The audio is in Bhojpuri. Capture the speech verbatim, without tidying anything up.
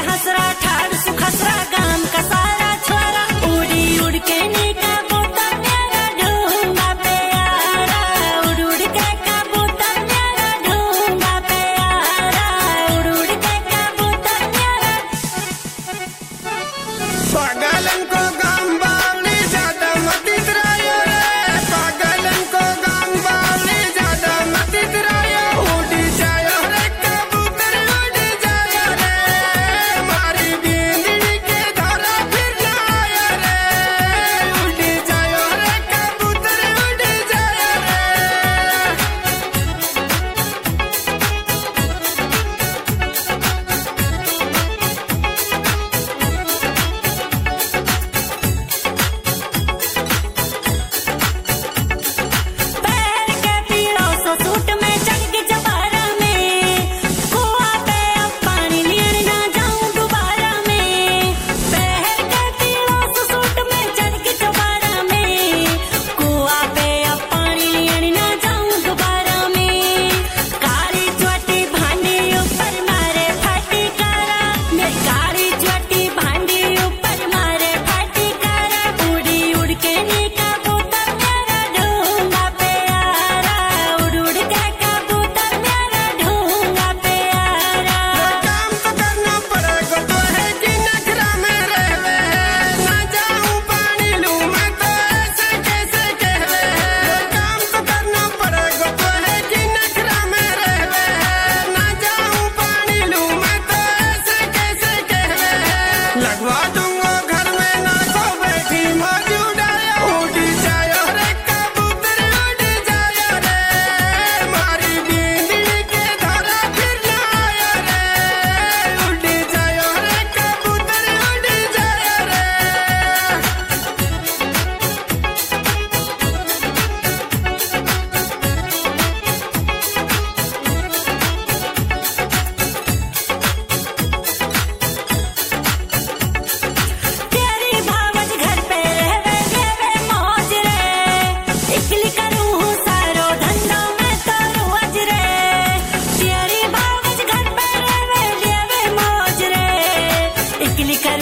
हसरा ठाड़ सुखसरा गाम का सारा छोरा उड़ी उड़ के नीका बूटा मेरा ढूंगा पे आरा उड़ उड़ के कबूतर मेरा ढूंगा पे आरा उड़ उड़ के कबूतर मेरा पागलन को गाम बावली ज्यादा मत इतरायो रे पागलन को गाम बावली ज्यादा मत इतरायो उड़ी जायो रे कबूतर उड़ जायो रे मारी बिंदड़ी के धारा फिर लायो रे उड़ जायो रे कबूतर उड़ जायो रे पैर के पीड़ों सो सूट में चढ़ के चबारा में कुआ पे अब पानी लेने ना जाऊं दोबारा में पैर के पीड़ों सो सूट में चढ़ के चबारा में कुआ पे अब पानी लेने ना जाऊं दोबारा में काली चोटी भांडी ऊपर मारे फटी कारा मेरी काली चोटी भांडी ऊपर मारे फटी कारा उड़ी उड़ के नीका बूटा मेरा ढूंगा पे आरा उड़ उड़ के कबूतर मेरा ढूंगा पे आरा काम तो करना पड़ेगा तो है कि नखरा में रहवे ना जाऊं पानी लूं मैं तो ऐसे कैसे कहवे काम तो करना पड़ेगा तो है कि नखरा में रहवे ना जाऊं पानी लूं मैं तो ऐसे कैसे कहवे लगवा दूंगा घर में ना को बैठी मौजूद आया उड़ जायो रे कबूतर उड़ जायो रे मारी बिंदड़ी के धारा फिर लायो रे उड़ जायो रे कबूतर उड़ जायो रे तेरी भावज घर पे रहवे देवे मौज रे इकली करूं हूँ सारो धंधा मैं तो रोज रे तेरी भावज घर पे रहवे देवे मौज रे इकली